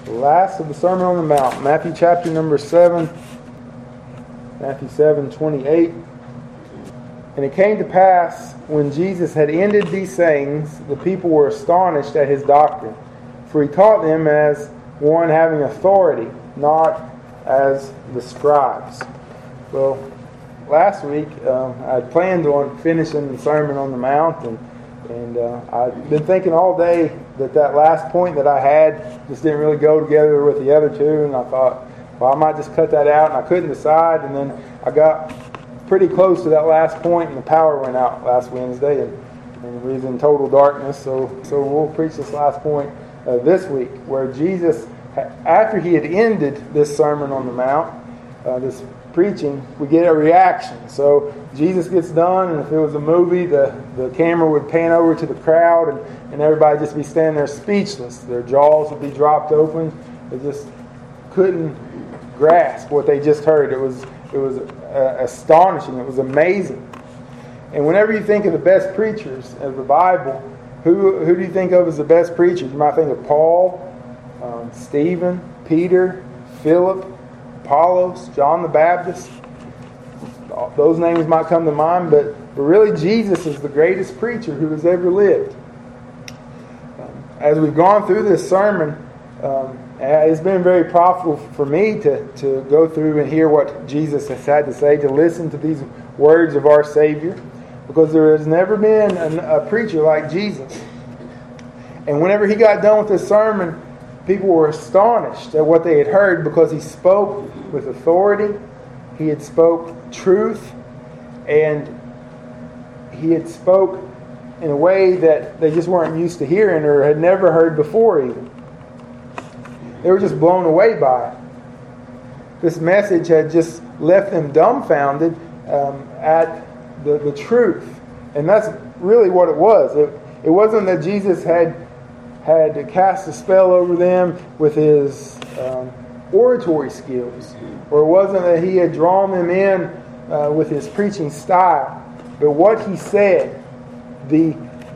The last of the Sermon on the Mount, Matthew chapter number 7, Matthew 7:28. And it came to pass, when Jesus had ended these sayings, the people were astonished at his doctrine, for he taught them as one having authority, not as the scribes. Well, last week I had planned on finishing the Sermon on the Mount, and I've been thinking all day that last point that I had just didn't really go together with the other two, and I thought, well, I might just cut that out, and I couldn't decide, and then I got pretty close to that last point, and the power went out last Wednesday, and we was in total darkness, so we'll preach this last point this week, where Jesus, after he had ended this Sermon on the Mount, this preaching, we get a reaction. So Jesus gets done, and if it was a movie, the camera would pan over to the crowd, and everybody just be standing there speechless. Their jaws would be dropped open. They just couldn't grasp what they just heard. It was astonishing. It was amazing. And whenever you think of the best preachers of the Bible, who do you think of as the best preachers? You might think of Paul, Stephen, Peter, Philip, Apollos, John the Baptist. Those names might come to mind, but really Jesus is the greatest preacher who has ever lived. As we've gone through this sermon, it's been very profitable for me to go through and hear what Jesus has had to say, to listen to these words of our Savior, because there has never been a preacher like Jesus. And whenever he got done with this sermon, people were astonished at what they had heard, because he spoke with authority, he had spoke truth, and he had spoke in a way that they just weren't used to hearing or had never heard before even. They were just blown away by it. This message had just left them dumbfounded at the truth. And that's really what it was. It wasn't that Jesus had cast a spell over them with his oratory skills, or it wasn't that he had drawn them in with his preaching style, but what he said, the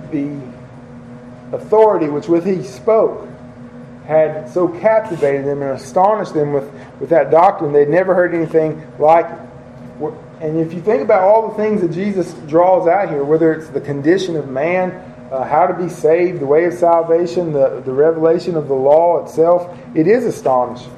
authority which with he spoke, had so captivated them and astonished them with that doctrine. They'd never heard anything like it. And if you think about all the things that Jesus draws out here, whether it's the condition of man, how to be saved, the way of salvation, the revelation of the law itself, it is astonishing.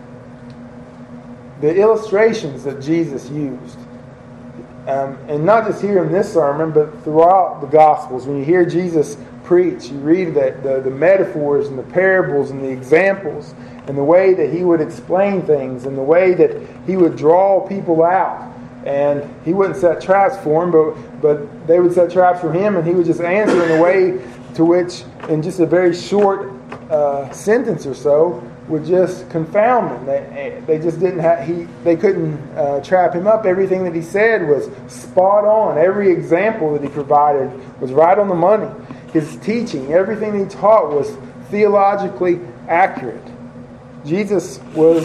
The illustrations that Jesus used, and not just here in this sermon, but throughout the Gospels, when you hear Jesus preach, you read that the metaphors and the parables and the examples and the way that he would explain things and the way that he would draw people out. And he wouldn't set traps for them, but they would set traps for him, and he would just answer in a way to which, in just a very short sentence or so, would just confound them. They just didn't they couldn't trap him up. Everything that he said was spot on. Every example that he provided was right on the money. His teaching, everything he taught, was theologically accurate. Jesus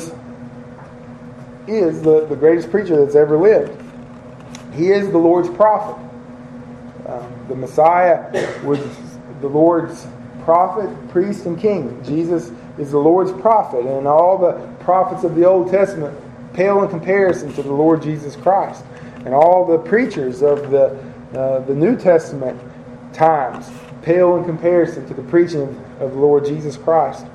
is the greatest preacher that's ever lived. He is the Lord's prophet. The Messiah was the Lord's prophet, priest, and king. Jesus is the Lord's prophet, and all the prophets of the Old Testament pale in comparison to the Lord Jesus Christ. And all the preachers of the New Testament times pale in comparison to the preaching of the Lord Jesus Christ.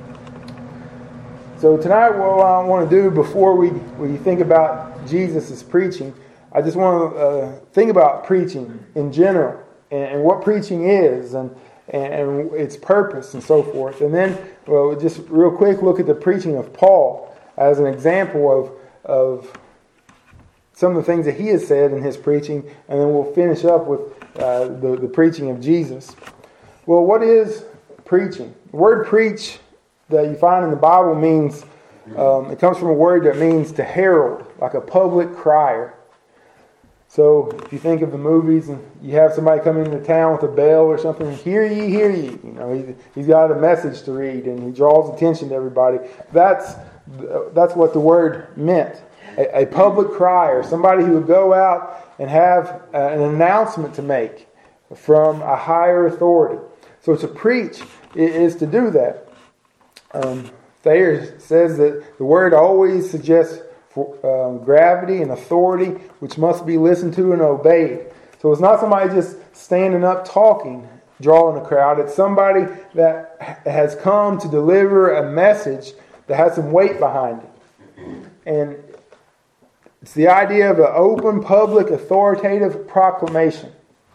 So tonight, what I want to do before we think about Jesus' preaching, I just want to think about preaching in general and what preaching is and its purpose and so forth. And then, just real quick, look at the preaching of Paul as an example of some of the things that he has said in his preaching, and then we'll finish up with the preaching of Jesus. Well, what is preaching? The word preach that you find in the Bible means, it comes from a word that means to herald, like a public crier. So if you think of the movies and you have somebody come into town with a bell or something, hear ye, hear ye. You know, he's got a message to read and he draws attention to everybody. That's what the word meant. A public crier, somebody who would go out and have an announcement to make from a higher authority. So to preach is to do that. Thayer says that the word always suggests gravity and authority, which must be listened to and obeyed. So it's not somebody just standing up talking, drawing a crowd. It's somebody that has come to deliver a message that has some weight behind it. And it's the idea of an open, public, authoritative proclamation.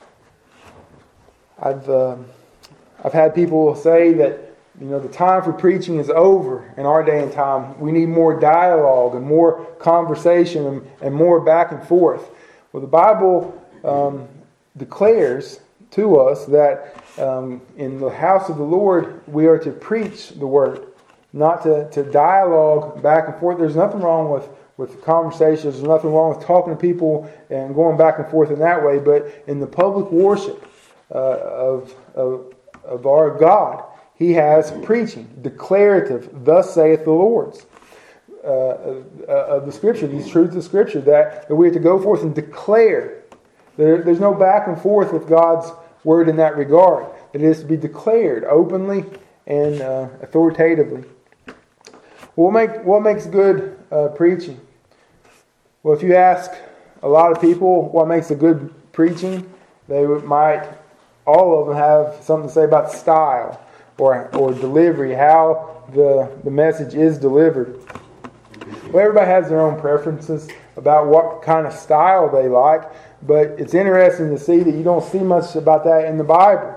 I've had people say that the time for preaching is over in our day and time. We need more dialogue and more conversation and more back and forth. Well, the Bible declares to us that in the house of the Lord we are to preach the word, not to dialogue back and forth. There's nothing wrong with conversations. There's nothing wrong with talking to people and going back and forth in that way. But in the public worship of our God, He has preaching, declarative, thus saith the Lord, of the Scripture, these truths of Scripture that we have to go forth and declare. There's no back and forth with God's Word in that regard. It is to be declared openly and authoritatively. What makes good preaching? Well, if you ask a lot of people what makes a good preaching, they might, all of them have something to say about style or delivery, how the message is delivered. Well, everybody has their own preferences about what kind of style they like, but it's interesting to see that you don't see much about that in the Bible.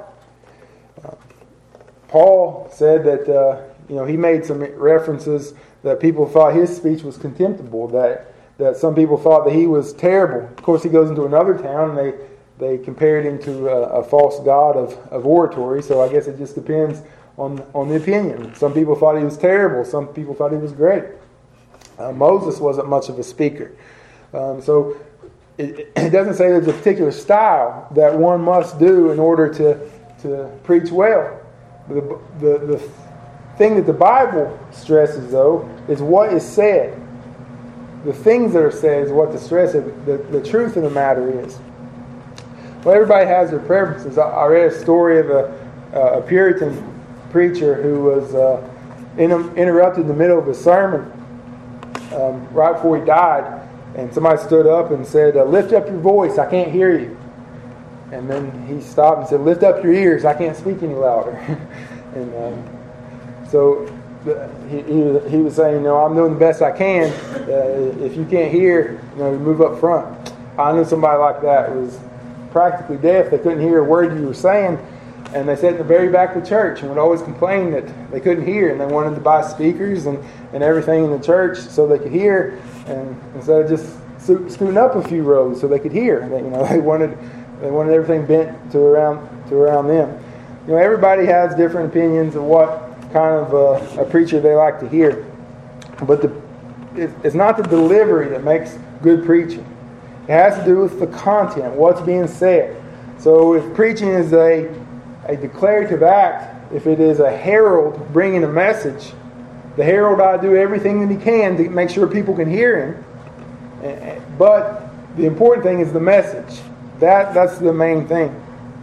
Paul said that he made some references that people thought his speech was contemptible, that some people thought that he was terrible. Of course, he goes into another town and they compared him to a false god of oratory, so I guess it just depends on the opinion. Some people thought he was terrible, some people thought he was great. Moses wasn't much of a speaker. So it doesn't say there's a particular style that one must do in order to preach well. The thing that the Bible stresses, though, is what is said. The things that are said is what the stress of the truth of the matter is. Well, everybody has their preferences. I read a story of a Puritan preacher who was interrupted in the middle of a sermon right before he died, and somebody stood up and said, "Lift up your voice, I can't hear you." And then he stopped and said, "Lift up your ears, I can't speak any louder." And so he was saying, I'm doing the best I can. If you can't hear, move up front. I knew somebody like that was practically deaf. They couldn't hear a word you were saying, and they sat in the very back of the church and would always complain that they couldn't hear, and they wanted to buy speakers and everything in the church so they could hear, and instead of just scooting up a few rows so they could hear, they wanted everything bent to around them. Everybody has different opinions of what kind of a preacher they like to hear, but it's not the delivery that makes good preaching. It has to do with the content, what's being said. So if preaching is a declarative act, if it is a herald bringing a message, the herald ought to do everything that he can to make sure people can hear him. But the important thing is the message. That's the main thing.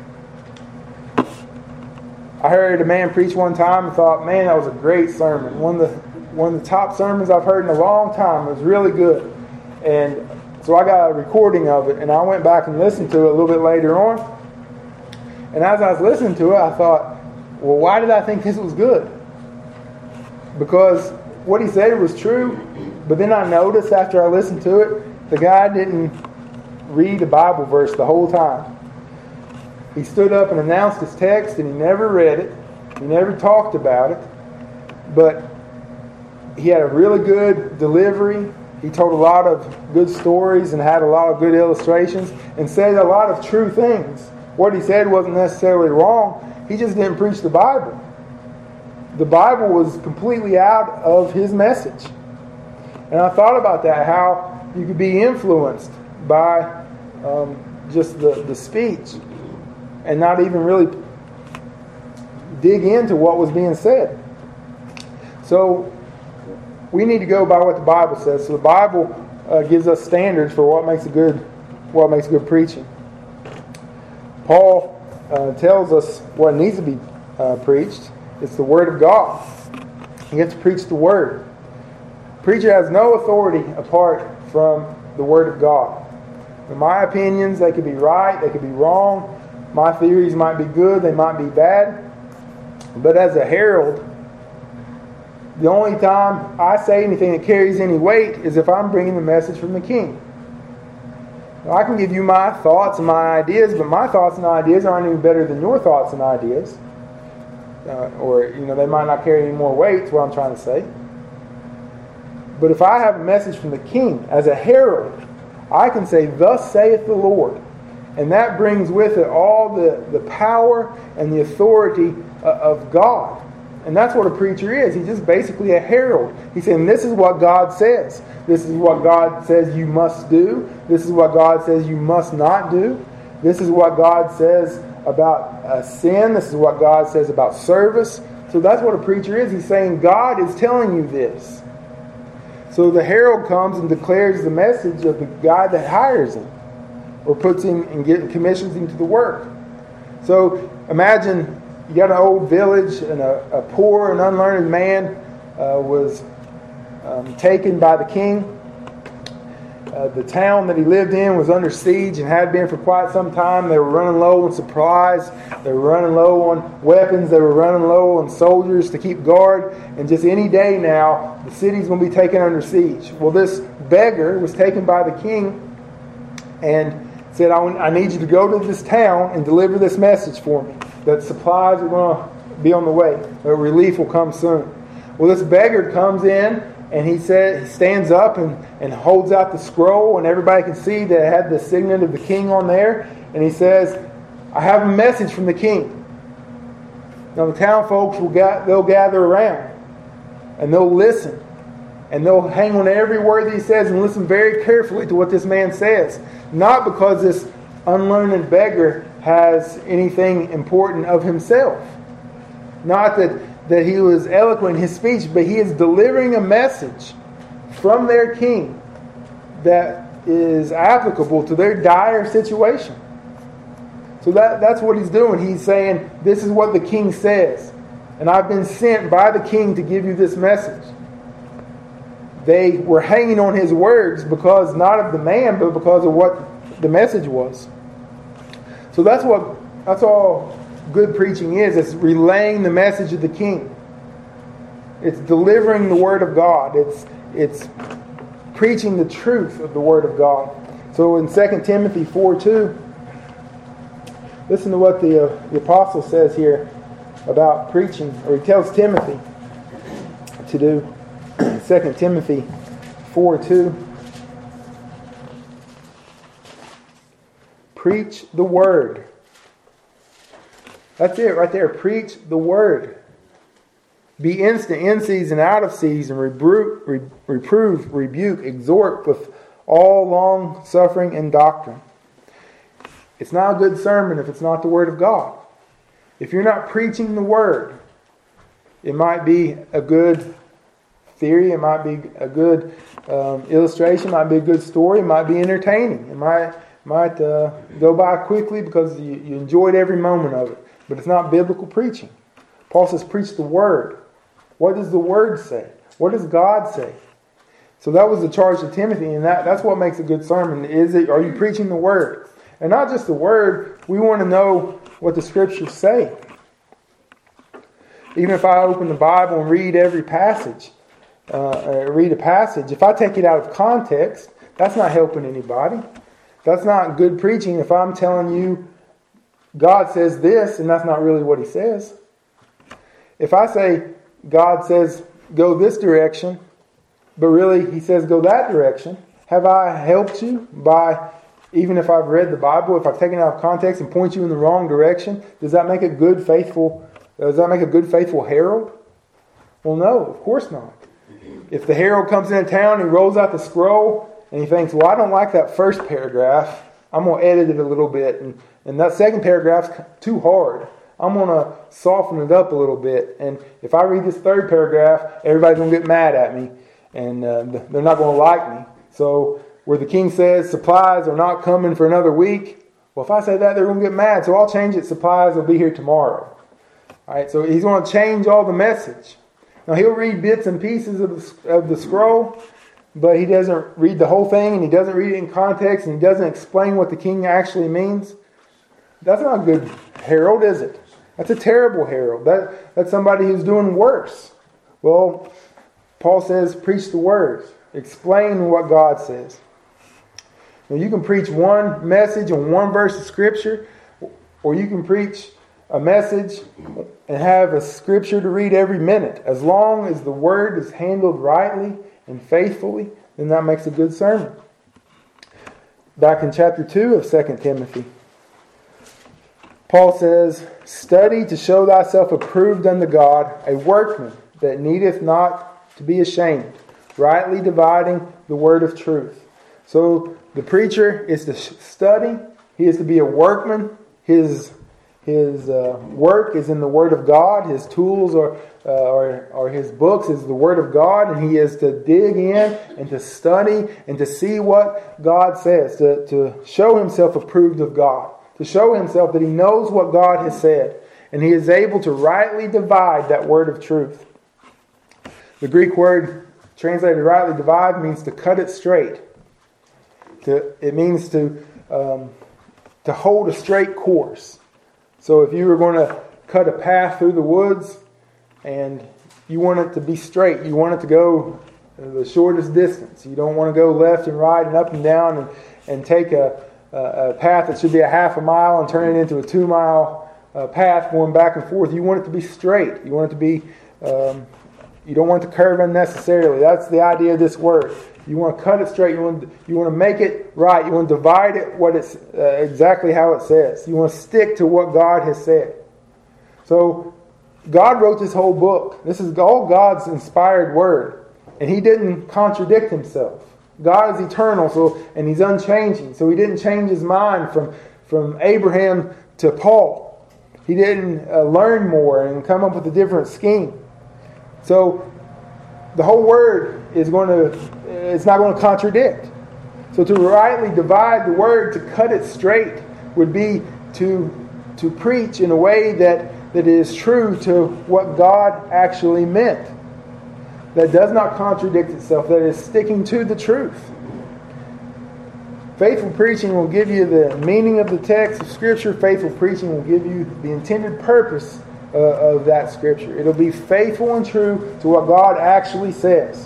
I heard a man preach one time and thought, man, that was a great sermon. One of the top sermons I've heard in a long time. It was really good. And so I got a recording of it, and I went back and listened to it a little bit later on. And as I was listening to it, I thought, well, why did I think this was good? Because what he said was true, but then I noticed after I listened to it, the guy didn't read the Bible verse the whole time. He stood up and announced his text, and he never read it. He never talked about it. But he had a really good delivery. He told a lot of good stories and had a lot of good illustrations and said a lot of true things. What he said wasn't necessarily wrong. He just didn't preach the Bible. The Bible was completely out of his message. And I thought about that, how you could be influenced by just the speech and not even really dig into what was being said. So we need to go by what the Bible says. So the Bible gives us standards for what makes good preaching. Paul tells us what needs to be preached. It's the Word of God. You have to preach the Word. Preacher has no authority apart from the Word of God. In my opinions, they could be right, they could be wrong. My theories might be good, they might be bad. But as a herald, the only time I say anything that carries any weight is if I'm bringing the message from the King. Now, I can give you my thoughts and my ideas, but my thoughts and ideas aren't any better than your thoughts and ideas. They might not carry any more weight, is what I'm trying to say. But if I have a message from the King as a herald, I can say, "Thus saith the Lord." And that brings with it all the power and the authority of God. And that's what a preacher is. He's just basically a herald. He's saying, this is what God says. This is what God says you must do. This is what God says you must not do. This is what God says about sin. This is what God says about service. So that's what a preacher is. He's saying, God is telling you this. So the herald comes and declares the message of the guy that hires him, or puts him and commissions him to the work. So imagine you got an old village, and a poor and unlearned man was taken by the king. The town that he lived in was under siege and had been for quite some time. They were running low on supplies. They were running low on weapons. They were running low on soldiers to keep guard. And just any day now, the city's going to be taken under siege. Well, this beggar was taken by the king and said, I need you to go to this town and deliver this message for me, that supplies are going to be on the way, that relief will come soon. Well, this beggar comes in, and he stands up and holds out the scroll, and everybody can see that it had the signet of the king on there, and he says, I have a message from the king. Now the town folks, they'll gather around, and they'll listen, and they'll hang on to every word that he says and listen very carefully to what this man says. Not because this unlearned beggar has anything important of himself. Not that he was eloquent in his speech, but he is delivering a message from their king that is applicable to their dire situation. So that's what he's doing. He's saying, this is what the king says, and I've been sent by the king to give you this message. They were hanging on his words because not of the man, but because of what the message was. So that's all good preaching is. It's relaying the message of the king. It's delivering the word of God. It's preaching the truth of the word of God. So in 2 Timothy 4:2, listen to what the apostle says here about preaching, or he tells Timothy to do. 2 Timothy 4:2. Preach the word. That's it right there. Preach the word. Be instant, in season, out of season. Reprove, rebuke, exhort with all long suffering and doctrine. It's not a good sermon if it's not the word of God. If you're not preaching the word, it might be a good theory, it might be a good illustration, it might be a good story, it might be entertaining, it might go by quickly because you enjoyed every moment of it. But it's not biblical preaching. Paul says, preach the word. What does the word say? What does God say? So that was the charge to Timothy, and that's what makes a good sermon. Are you preaching the word? And not just the word, we want to know what the scriptures say. Even if I open the Bible and read every passage, read a passage, if I take it out of context, that's not helping anybody. That's not good preaching if I'm telling you God says this and that's not really what he says. If I say God says go this direction, but really he says go that direction, have I helped you by, even if I've read the Bible, if I've taken it out of context and point you in the wrong direction, does that make a good faithful herald? Well, no, of course not. If the herald comes into town and he rolls out the scroll and he thinks, well, I don't like that first paragraph, I'm going to edit it a little bit, and that second paragraph's too hard, I'm going to soften it up a little bit, and if I read this third paragraph, everybody's going to get mad at me, and they're not going to like me. So where the king says supplies are not coming for another week, well, if I say that, they're going to get mad, so I'll change it. Supplies will be here tomorrow. All right, so he's going to change all the message. Now he'll read bits and pieces of the scroll, but he doesn't read the whole thing, and he doesn't read it in context, and he doesn't explain what the king actually means. That's not a good herald, is it? That's a terrible herald. That's somebody who's doing worse. Well, Paul says, preach the word. Explain what God says. Now, you can preach one message on one verse of Scripture, or you can preach a message and have a Scripture to read every minute. As long as the word is handled rightly and faithfully, then that makes a good sermon. Back in chapter 2 of 2 Timothy, Paul says, study to show thyself approved unto God, a workman that needeth not to be ashamed, rightly dividing the word of truth. So the preacher is to study. He is to be a workman. His work is in the Word of God. His tools or his books is the Word of God, and he is to dig in and to study and to see what God says, to show himself approved of God, to show himself that he knows what God has said, and he is able to rightly divide that word of truth. The Greek word translated rightly divide means to cut it straight. It means to hold a straight course. So if you were going to cut a path through the woods and you want it to be straight, you want it to go the shortest distance. You don't want to go left and right and up and down and take a path that should be a half a mile and turn it into a 2 mile path going back and forth. You want it to be straight. You want it to be, you don't want it to curve unnecessarily. That's the idea of this word. You want to cut it straight. You want to make it right. You want to divide it what it's exactly how it says. You want to stick to what God has said. So God wrote this whole book. This is all God's inspired word, and He didn't contradict Himself. God is eternal, and He's unchanging. So He didn't change His mind from Abraham to Paul. He didn't learn more and come up with a different scheme. So the whole word it's not going to contradict. So to rightly divide the word, to cut it straight, would be to preach in a way that is true to what God actually meant. That does not contradict itself, that is sticking to the truth. Faithful preaching will give you the meaning of the text of Scripture. Faithful preaching will give you the intended purpose of that Scripture. It'll be faithful and true to what God actually says.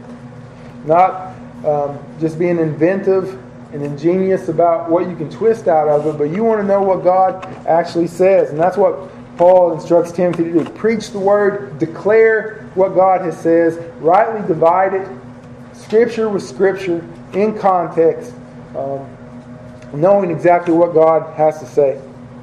Not just being inventive and ingenious about what you can twist out of it, but you want to know what God actually says. And that's what Paul instructs Timothy to do. Preach the word, declare what God has says, rightly divide it, Scripture with Scripture, in context, knowing exactly what God has to say.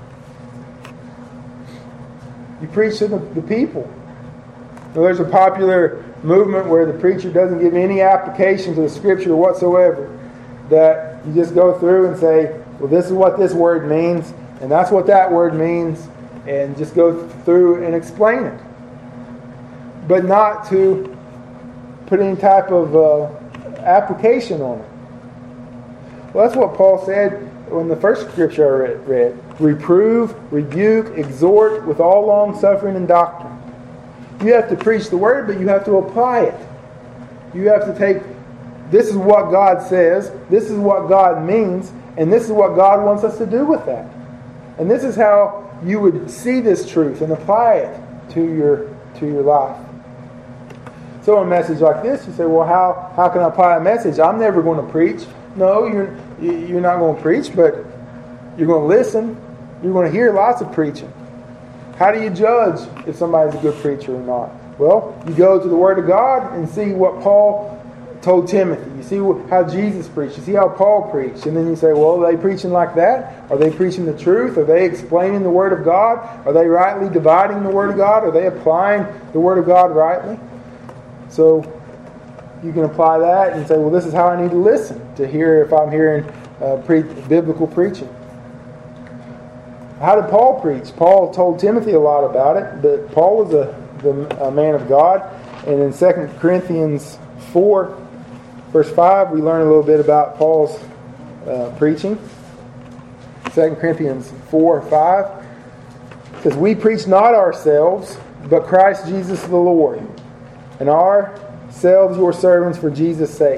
You preach to the people. Now, there's a popular movement where the preacher doesn't give any application to the Scripture whatsoever. That you just go through and say, well, this is what this word means, and that's what that word means, and just go through and explain it. But not to put any type of application on it. Well, that's what Paul said in the first Scripture I read. Reprove, rebuke, exhort with all long suffering and doctrine. You have to preach the word, but you have to apply it. You have to take, this is what God says, this is what God means, and this is what God wants us to do with that. And this is how you would see this truth and apply it to your life. So a message like this, you say, well, how can I apply a message? I'm never going to preach. No, you're not going to preach, but you're going to listen. You're going to hear lots of preaching. How do you judge if somebody's a good preacher or not? Well, you go to the Word of God and see what Paul told Timothy. You see how Jesus preached. You see how Paul preached. And then you say, well, are they preaching like that? Are they preaching the truth? Are they explaining the Word of God? Are they rightly dividing the Word of God? Are they applying the Word of God rightly? So you can apply that and say, well, this is how I need to listen to hear if I'm hearing biblical preaching. How did Paul preach? Paul told Timothy a lot about it, but Paul was a man of God. And in 2 Corinthians 4, verse 5, we learn a little bit about Paul's preaching. 2 Corinthians 4, 5 says, we preach not ourselves, but Christ Jesus the Lord, and ourselves your servants for Jesus' sake.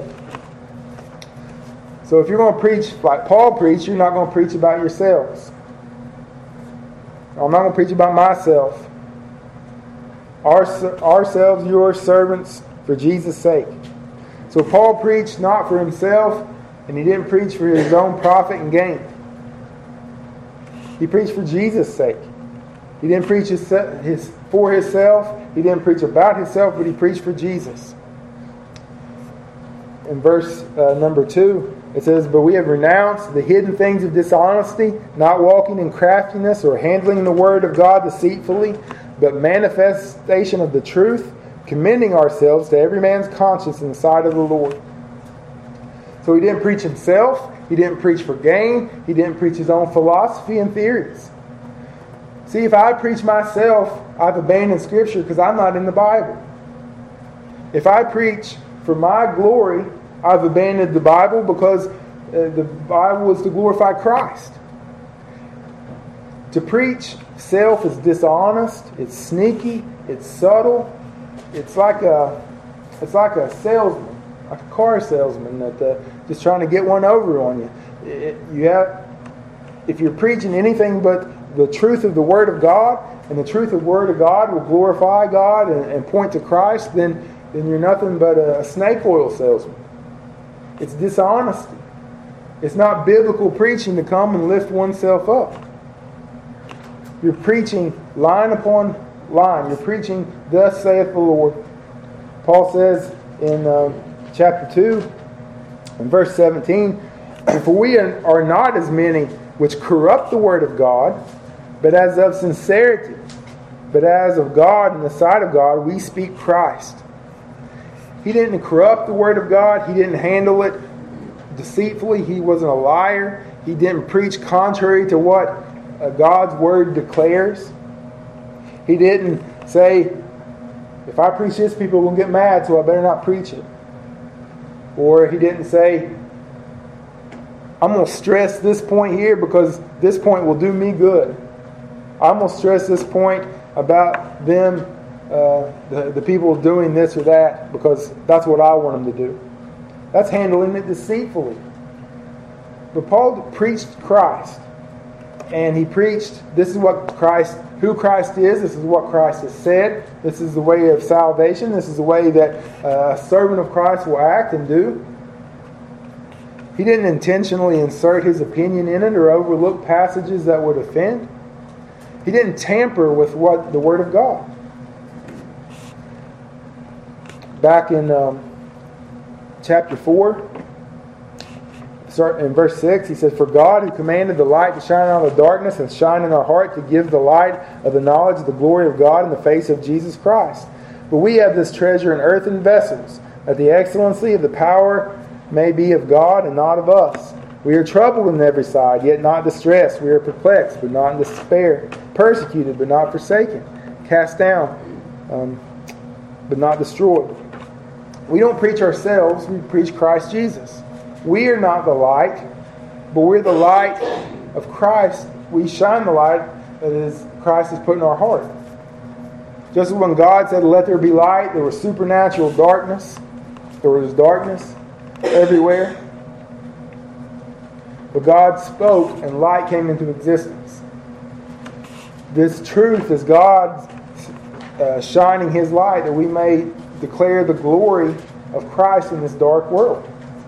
So if you're going to preach like Paul preached, you're not going to preach about yourselves. I'm not going to preach about myself. Ourselves your servants for Jesus' sake. So Paul preached not for himself, and he didn't preach for his own profit and gain. He preached for Jesus' sake. He didn't preach for himself. He didn't preach about himself, but he preached for Jesus. In verse number 2, it says, "But we have renounced the hidden things of dishonesty, not walking in craftiness or handling the word of God deceitfully, but manifestation of the truth, commending ourselves to every man's conscience in the sight of the Lord." So he didn't preach himself. He didn't preach for gain. He didn't preach his own philosophy and theories. See, if I preach myself, I've abandoned Scripture because I'm not in the Bible. If I preach for my glory, I've abandoned the Bible because the Bible is to glorify Christ. To preach self is dishonest. It's sneaky. It's subtle. It's like a salesman, like a car salesman that just trying to get one over on you. If you're preaching anything but the truth of the Word of God, and the truth of the Word of God will glorify God and point to Christ, then you're nothing but a snake oil salesman. It's dishonesty. It's not biblical preaching to come and lift oneself up. You're preaching line upon line. You're preaching, "Thus saith the Lord." Paul says in chapter 2, in verse 17, "For we are not as many which corrupt the word of God, but as of sincerity, but as of God in the sight of God, we speak Christ." He didn't corrupt the word of God. He didn't handle it deceitfully. He wasn't a liar. He didn't preach contrary to what God's word declares. He didn't say, "If I preach this, people will get mad, so I better not preach it." Or he didn't say, "I'm going to stress this point here because this point will do me good. I'm going to stress this point about them, the people doing this or that, because that's what I want them to do." That's handling it deceitfully. But Paul preached Christ. And he preached, this is what Christ, who Christ is. This is what Christ has said. This is the way of salvation. This is the way that a servant of Christ will act and do. He didn't intentionally insert his opinion in it or overlook passages that would offend. He didn't tamper with what the Word of God. Back in chapter 4, in verse 6, he says, "For God, who commanded the light to shine out of the darkness, and shine in our heart to give the light of the knowledge of the glory of God in the face of Jesus Christ. But we have this treasure in earthen vessels, that the excellency of the power may be of God and not of us. We are troubled on every side, yet not distressed. We are perplexed, but not in despair. Persecuted, but not forsaken. Cast down, but not destroyed." We don't preach ourselves, we preach Christ Jesus. We are not the light, but we're the light of Christ. We shine the light that Christ has put in our heart. Just as when God said, "Let there be light," there was supernatural darkness. There was darkness everywhere. But God spoke and light came into existence. This truth is God shining His light that we may declare the glory of Christ in this dark world.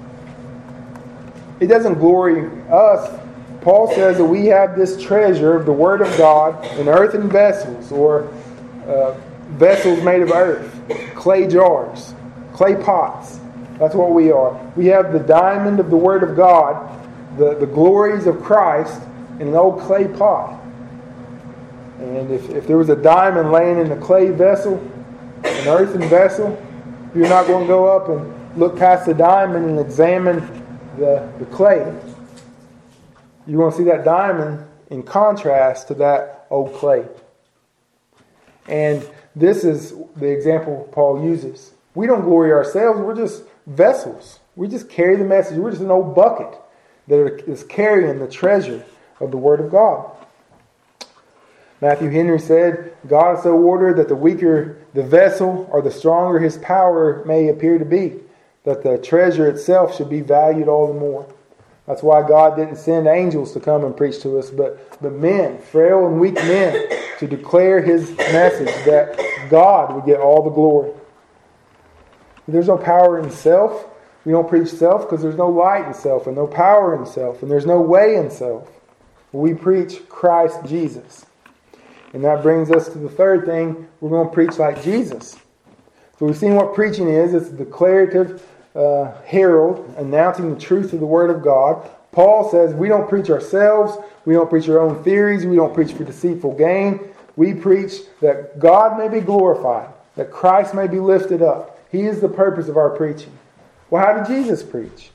It doesn't glory us. Paul says that we have this treasure of the Word of God in earthen vessels, or vessels made of earth, clay jars, clay pots. That's what we are. We have the diamond of the Word of God, the glories of Christ, in an old clay pot. And if there was a diamond laying in a clay vessel, an earthen vessel, you're not going to go up and look past the diamond and examine the clay. You want to see that diamond in contrast to that old clay. And this is the example Paul uses. We don't glory ourselves. We're just vessels. We just carry the message. We're just an old bucket that is carrying the treasure of the Word of God. Matthew Henry said, God is so ordered that the weaker the vessel or the stronger his power may appear to be, that the treasure itself should be valued all the more. That's why God didn't send angels to come and preach to us, but men, frail and weak men, to declare His message that God would get all the glory. There's no power in self. We don't preach self because there's no light in self and no power in self and there's no way in self. We preach Christ Jesus. And that brings us to the third thing. We're going to preach like Jesus. So we've seen what preaching is. It's a declarative herald announcing the truth of the Word of God. Paul says we don't preach ourselves. We don't preach our own theories. We don't preach for deceitful gain. We preach that God may be glorified, that Christ may be lifted up. He is the purpose of our preaching. Well, how did Jesus preach?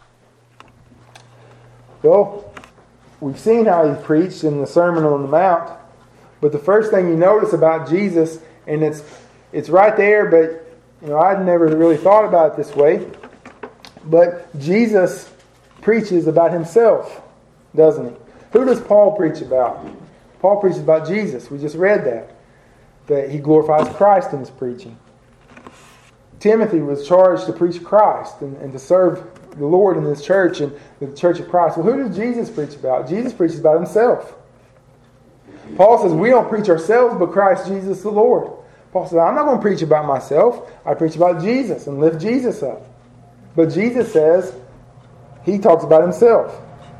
Well, we've seen how He preached in the Sermon on the Mount. But the first thing you notice about Jesus, and it's right there, but I'd never really thought about it this way. But Jesus preaches about Himself, doesn't He? Who does Paul preach about? Paul preaches about Jesus. We just read that he glorifies Christ in his preaching. Timothy was charged to preach Christ and to serve the Lord in His church and the church of Christ. Well, who does Jesus preach about? Jesus preaches about Himself. Paul says we don't preach ourselves, but Christ Jesus the Lord. Paul says I'm not going to preach about myself. I preach about Jesus and lift Jesus up. But Jesus says He talks about Himself.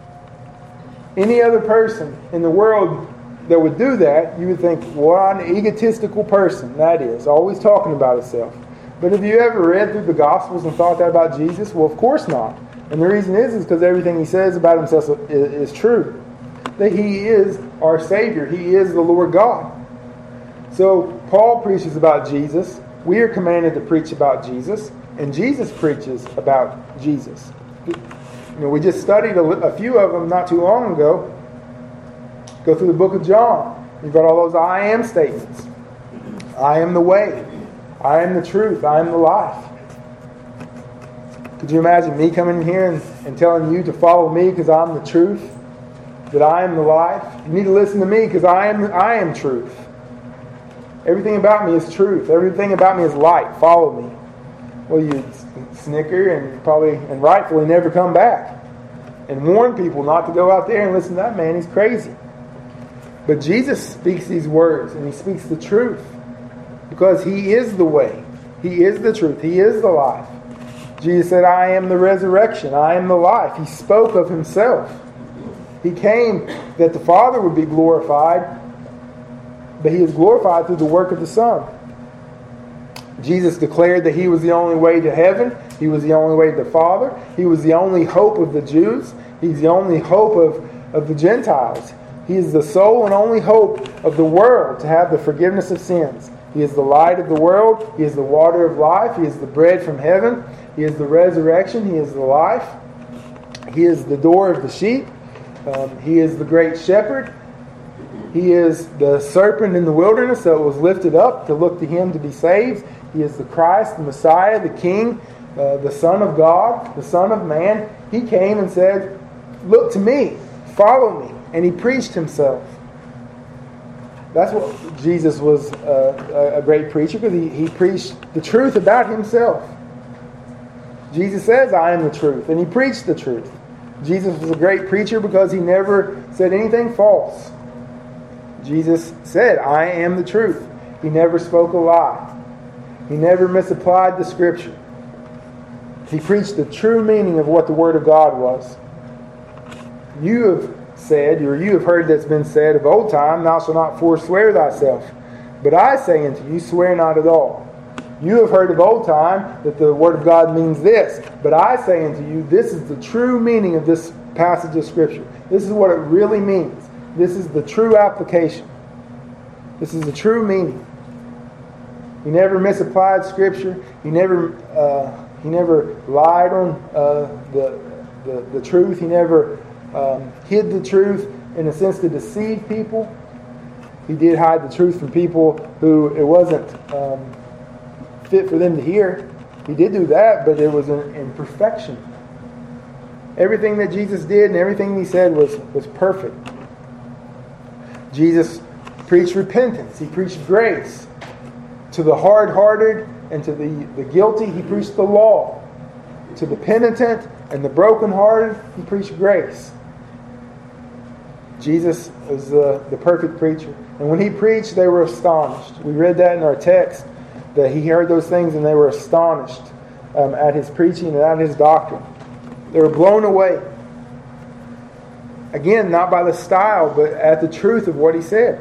Any other person in the world that would do that, you would think, what an egotistical person that is, always talking about himself. But have you ever read through the Gospels and thought that about Jesus? Well, of course not. And the reason is because everything He says about Himself is true. That He is our Savior. He is the Lord God. So Paul preaches about Jesus. We are commanded to preach about Jesus. And Jesus preaches about Jesus. We just studied a few of them not too long ago. Go through the book of John. You've got all those I am statements. I am the way. I am the truth. I am the life. Could you imagine me coming in here and telling you to follow me because I'm the truth? That I am the life? You need to listen to me because I am truth. Everything about me is truth. Everything about me is light. Follow me. Well, you'd snicker and rightfully never come back and warn people not to go out there and listen to that man. He's crazy. But Jesus speaks these words and He speaks the truth because He is the way. He is the truth. He is the life. Jesus said, I am the resurrection. I am the life. He spoke of Himself. He came that the Father would be glorified, but He is glorified through the work of the Son. Jesus declared that He was the only way to heaven. He was the only way to the Father. He was the only hope of the Jews. He's the only hope of the Gentiles. He is the sole and only hope of the world to have the forgiveness of sins. He is the light of the world. He is the water of life. He is the bread from heaven. He is the resurrection. He is the life. He is the door of the sheep. He is the great shepherd. He is the serpent in the wilderness that was lifted up to look to Him to be saved. He is the Christ, the Messiah, the King, the Son of God, the Son of Man. He came and said, look to me, follow me. And He preached Himself. That's what Jesus was a great preacher, because he preached the truth about Himself. Jesus says, I am the truth. And He preached the truth. Jesus was a great preacher because He never said anything false. Jesus said, I am the truth. He never spoke a lie. He never misapplied the Scripture. He preached the true meaning of what the Word of God was. You have said, or you have heard that's been said of old time, thou shalt not forswear thyself. But I say unto you, swear not at all. You have heard of old time that the Word of God means this. But I say unto you, this is the true meaning of this passage of Scripture. This is what it really means. This is the true application. This is the true meaning. He never misapplied Scripture. He never lied on the truth. He never hid the truth in a sense to deceive people. He did hide the truth from people who it wasn't fit for them to hear. He did do that, but it was in perfection. Everything that Jesus did and everything He said was perfect. Jesus preached repentance. He preached grace. To the hard-hearted and to the guilty, he preached the law. To the penitent and the brokenhearted, he preached grace. Jesus was the perfect preacher. And when he preached, they were astonished. We read that in our text, that he heard those things and they were astonished at his preaching and at his doctrine. They were blown away. Again, not by the style, but at the truth of what he said.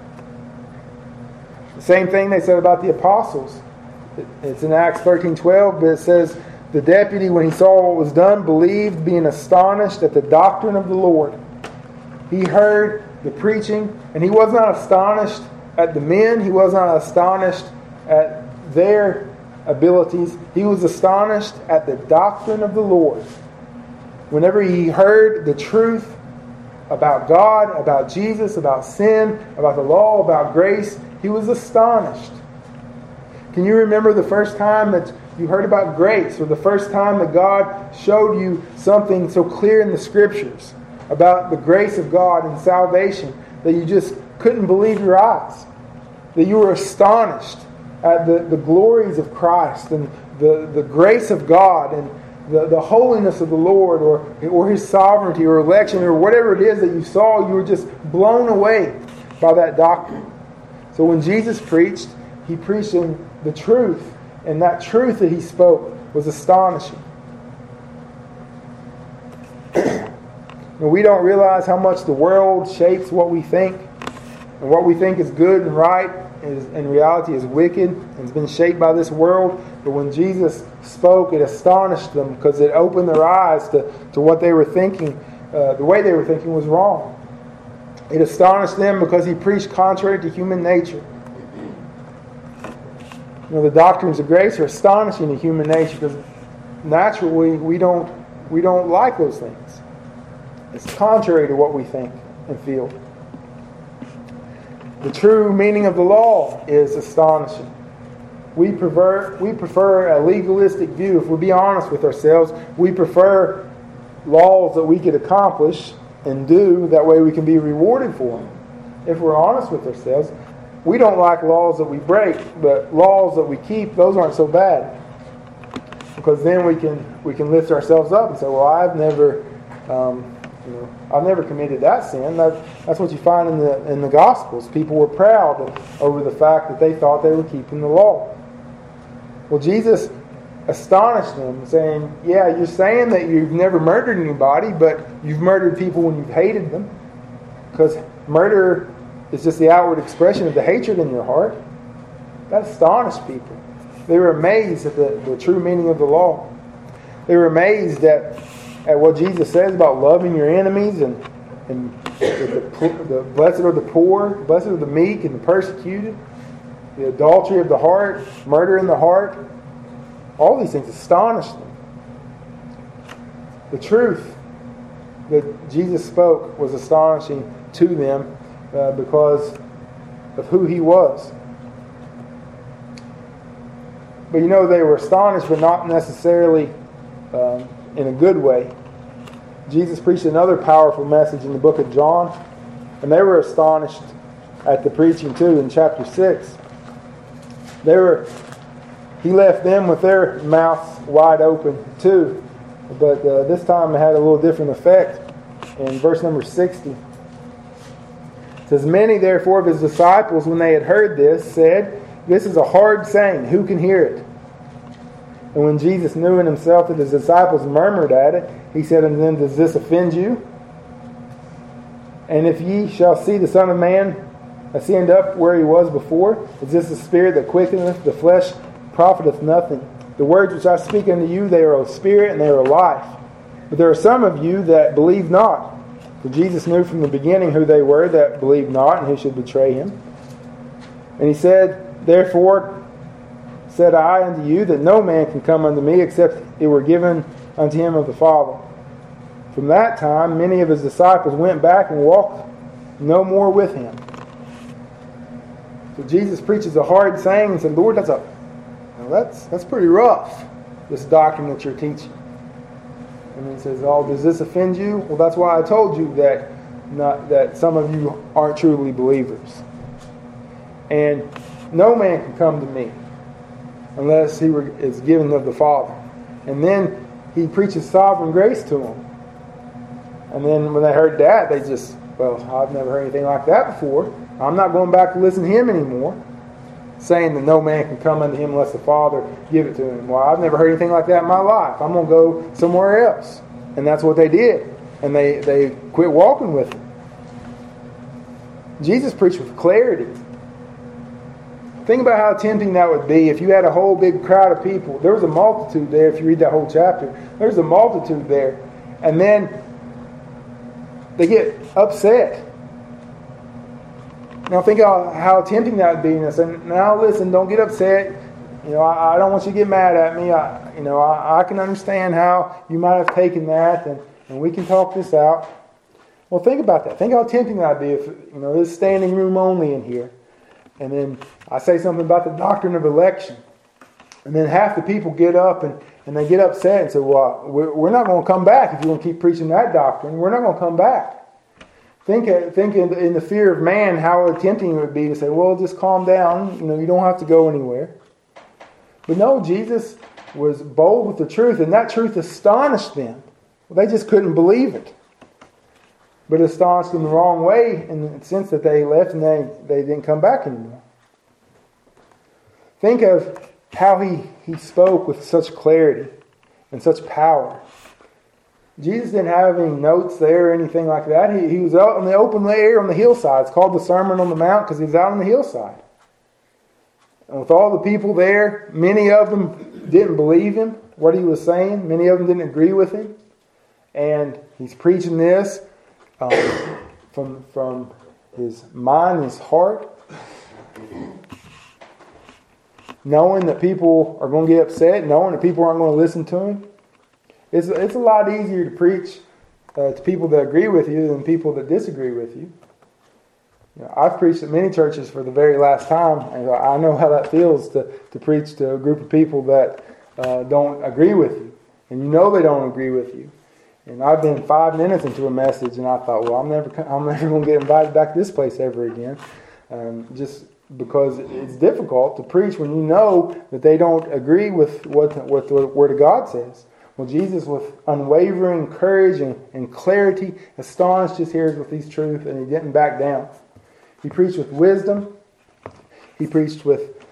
The same thing they said about the apostles. It's in Acts 13:12, but it says, the deputy, when he saw what was done, believed, being astonished at the doctrine of the Lord. He heard the preaching, and he was not astonished at the men. He was not astonished at their abilities. He was astonished at the doctrine of the Lord. Whenever he heard the truth about God, about Jesus, about sin, about the law, about grace, he was astonished. Can you remember the first time that you heard about grace, or the first time that God showed you something so clear in the Scriptures about the grace of God and salvation that you just couldn't believe your eyes? That you were astonished at the glories of Christ and the grace of God and the holiness of the Lord, or His sovereignty or election, or whatever it is that you saw, you were just blown away by that doctrine. So when Jesus preached, He preached in the truth, and that truth that He spoke was astonishing. And we don't realize how much the world shapes what we think, and what we think is good and right is in reality is wicked and has been shaped by this world. But when Jesus spoke, it astonished them because it opened their eyes to what they were thinking. The way they were thinking was wrong. It astonished them because He preached contrary to human nature. You know, the doctrines of grace are astonishing to human nature because naturally we don't like those things. It's contrary to what we think and feel. The true meaning of the law is astonishing. We prefer a legalistic view. If we'll be honest with ourselves, we prefer laws that we could accomplish and do. That way we can be rewarded for them. If we're honest with ourselves, we don't like laws that we break, but laws that we keep, those aren't so bad. Because then we can lift ourselves up and say, well, I've never committed that sin. That's what you find in the Gospels. People were proud over the fact that they thought they were keeping the law. Well, Jesus astonished them, saying, yeah, you're saying that you've never murdered anybody, but you've murdered people when you've hated them. Because murder is just the outward expression of the hatred in your heart. That astonished people. They were amazed at the true meaning of the law. They were amazed at what Jesus says about loving your enemies and the blessed are the poor, blessed are the meek and the persecuted, the adultery of the heart, murder in the heart. All these things astonished them. The truth that Jesus spoke was astonishing to them because of who He was. But you know, they were astonished, but not necessarily in a good way. Jesus preached another powerful message in the book of John, and they were astonished at the preaching too in chapter 6. He left them with their mouths wide open too, but this time it had a little different effect. In verse number 60, it says, many therefore of His disciples, when they had heard this, said, this is a hard saying, who can hear it? And when Jesus knew in Himself that His disciples murmured at it, He said unto them, does this offend you? And if ye shall see the Son of Man ascend up where He was before, is this the Spirit that quickeneth? The flesh profiteth nothing. The words which I speak unto you, they are of spirit and they are life. But there are some of you that believe not. For Jesus knew from the beginning who they were that believed not and who should betray Him. And He said, therefore said I unto you that no man can come unto me except it were given unto him of the Father. From that time many of His disciples went back and walked no more with Him. So Jesus preaches a hard saying and said, Lord, that's pretty rough, this doctrine that you're teaching. And He says, oh, does this offend you? Well, that's why I told you that some of you aren't truly believers. And no man can come to me unless he is given of the Father. And then he preaches sovereign grace to them. And then when they heard that, they just, well, I've never heard anything like that before. I'm not going back to listen to him anymore. Saying that no man can come unto him unless the Father give it to him. Well, I've never heard anything like that in my life. I'm going to go somewhere else. And that's what they did. And they quit walking with him. Jesus preached with clarity. Think about how tempting that would be if you had a whole big crowd of people. There was a multitude there, if you read that whole chapter. There's a multitude there. And then they get upset. Now think how tempting that would be. And say, now listen, don't get upset. I don't want you to get mad at me. I can understand how you might have taken that, and we can talk this out. Well, think about that. Think how tempting that would be if there's standing room only in here. And then I say something about the doctrine of election. And then half the people get up and they get upset and say, well, we're not going to come back if you want to keep preaching that doctrine. We're not going to come back. Think in the fear of man how tempting it would be to say, well, just calm down. You don't have to go anywhere. But no, Jesus was bold with the truth, and that truth astonished them. Well, they just couldn't believe it. But it astonished them the wrong way in the sense that they left and they didn't come back anymore. Think of how he spoke with such clarity and such power. Jesus didn't have any notes there or anything like that. He was out in the open air on the hillside. It's called the Sermon on the Mount because he was out on the hillside. And with all the people there, many of them didn't believe him, what he was saying. Many of them didn't agree with him. And he's preaching this from his mind, his heart, knowing that people are going to get upset, knowing that people aren't going to listen to him. It's a lot easier to preach to people that agree with you than people that disagree with you. I've preached at many churches for the very last time, and I know how that feels to preach to a group of people that don't agree with you. And they don't agree with you. And I've been 5 minutes into a message, and I thought, well, I'm never going to get invited back to this place ever again. Just because it's difficult to preach when you know that they don't agree with what the Word of God says. Well, Jesus, with unwavering courage and clarity, astonished his hearers with these truths, and he didn't back down. He preached with wisdom. He preached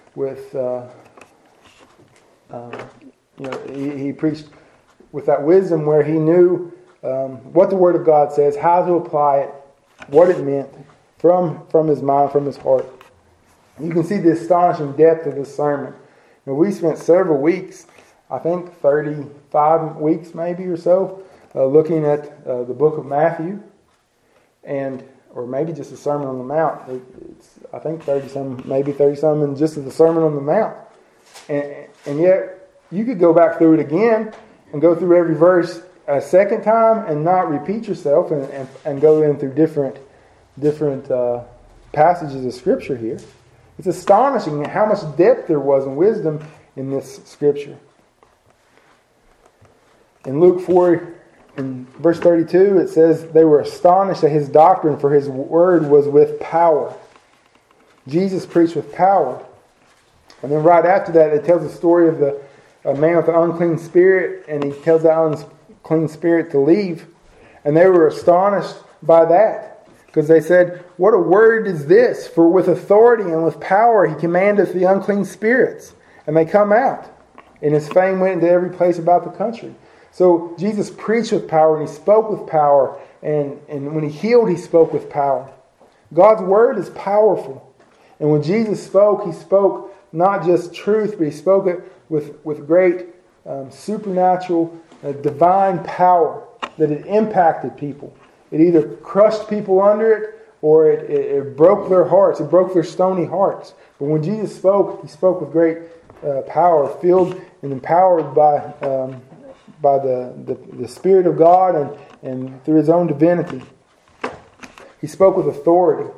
he preached with that wisdom where he knew what the Word of God says, how to apply it, what it meant from his mind, from his heart. You can see the astonishing depth of this sermon. We spent several weeks, I think 35 weeks maybe or so, looking at the book of Matthew, or maybe just the Sermon on the Mount. It's I think 30-some, and just the Sermon on the Mount. And yet, you could go back through it again and go through every verse a second time and not repeat yourself and go in through different passages of Scripture here. It's astonishing how much depth there was in wisdom in this Scripture. In Luke 4, in verse 32, it says, they were astonished at his doctrine, for his word was with power. Jesus preached with power. And then right after that, it tells the story of a man with an unclean spirit, and he tells that unclean spirit to leave. And they were astonished by that, because they said, what a word is this? For with authority and with power he commandeth the unclean spirits, and they come out. And his fame went into every place about the country. So Jesus preached with power, and he spoke with power, and when he healed, he spoke with power. God's word is powerful. And when Jesus spoke, he spoke not just truth, but he spoke it with great supernatural, divine power that it impacted people. It either crushed people under it, or it broke their hearts. It broke their stony hearts. But when Jesus spoke, he spoke with great power, filled and empowered by the Spirit of God and through his own divinity. He spoke with authority.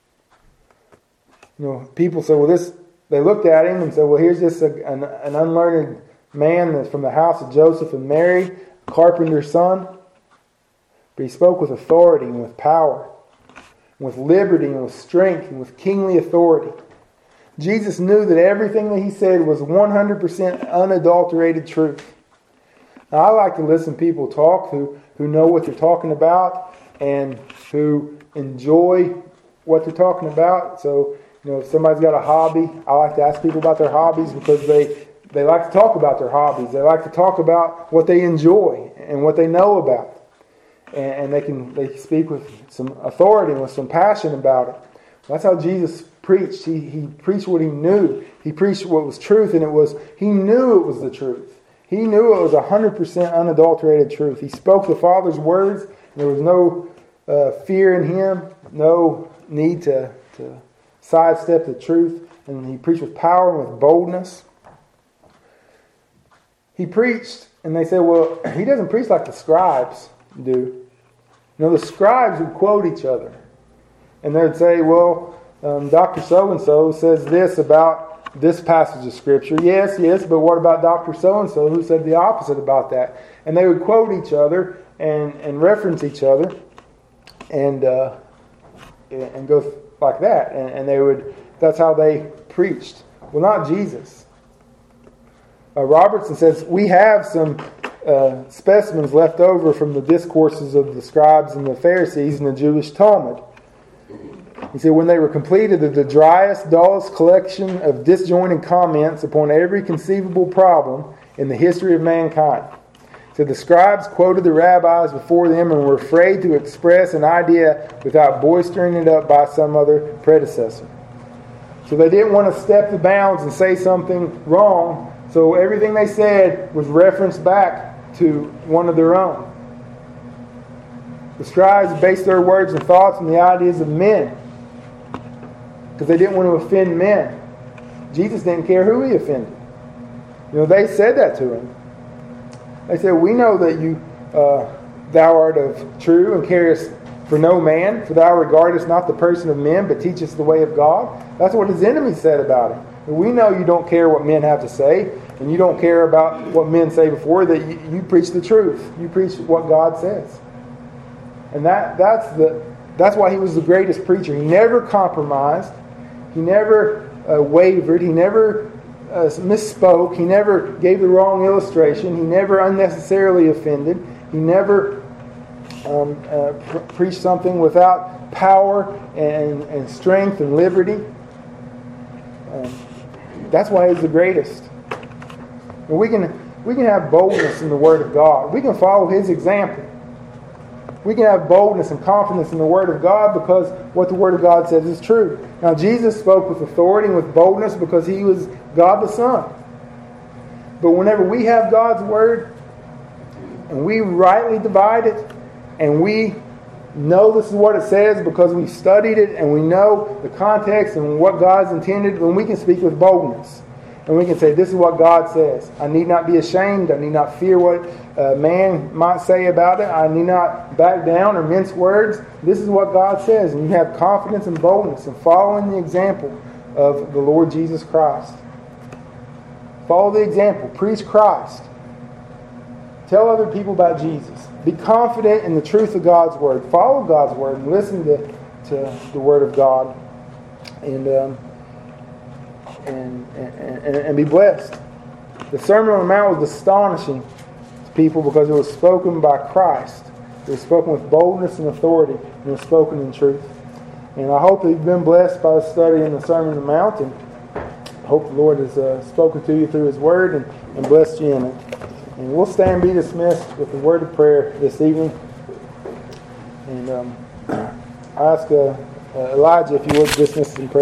People say, well, they looked at him and said, well, here's this an unlearned man that's from the house of Joseph and Mary, carpenter's son. But he spoke with authority and with power, and with liberty and with strength and with kingly authority. Jesus knew that everything that he said was 100% unadulterated truth. Now, I like to listen to people talk who know what they're talking about and who enjoy what they're talking about. So, if somebody's got a hobby, I like to ask people about their hobbies because they like to talk about their hobbies. They like to talk about what they enjoy and what they know about. And they speak with some authority and with some passion about it. That's how Jesus preached. He preached what he knew. He preached what was truth, and he knew it was the truth. He knew it was 100% unadulterated truth. He spoke the Father's words. There was no fear in him, no need to sidestep the truth, and he preached with power and with boldness. He preached, and they said, well, he doesn't preach like the scribes do. The scribes would quote each other, and they would say, well, Dr. So-and-so says this about this passage of Scripture. Yes, but what about Dr. So-and-so who said the opposite about that? And they would quote each other and reference each other and go like that. And that's how they preached. Well, not Jesus. Robertson says, we have some specimens left over from the discourses of the scribes and the Pharisees in the Jewish Talmud. He said, when they were completed, the driest, dullest collection of disjointed comments upon every conceivable problem in the history of mankind. So the scribes quoted the rabbis before them and were afraid to express an idea without bolstering it up by some other predecessor. So they didn't want to step the bounds and say something wrong, so everything they said was referenced back to one of their own. The scribes based their words and thoughts on the ideas of men because they didn't want to offend men. Jesus didn't care who he offended. They said that to him. They said, we know that thou art of true and carest for no man, for thou regardest not the person of men, but teachest the way of God. That's what his enemies said about him. And we know you don't care what men have to say, and you don't care about what men say before, that you preach the truth. You preach what God says. And that's why he was the greatest preacher. He never compromised. He never wavered. He never misspoke. He never gave the wrong illustration. He never unnecessarily offended. He never preached something without power and strength and liberty. That's why he's the greatest. And we can have boldness in the Word of God. We can follow his example. We can have boldness and confidence in the Word of God because what the Word of God says is true. Now, Jesus spoke with authority and with boldness because he was God the Son. But whenever we have God's Word and we rightly divide it and we know this is what it says because we've studied it and we know the context and what God's intended, then we can speak with boldness. And we can say, this is what God says. I need not be ashamed. I need not fear what man might say about it. I need not back down or mince words. This is what God says. And you have confidence and boldness in following the example of the Lord Jesus Christ. Follow the example. Preach Christ. Tell other people about Jesus. Be confident in the truth of God's Word. Follow God's Word and listen to the Word of God. And be blessed. The Sermon on the Mount was astonishing to people because it was spoken by Christ. It was spoken with boldness and authority, and it was spoken in truth. And I hope that you've been blessed by the study in the Sermon on the Mount, and I hope the Lord has spoken to you through His Word and blessed you in it. And we'll stand and be dismissed with a word of prayer this evening. And I ask Elijah if you would dismiss us in prayer.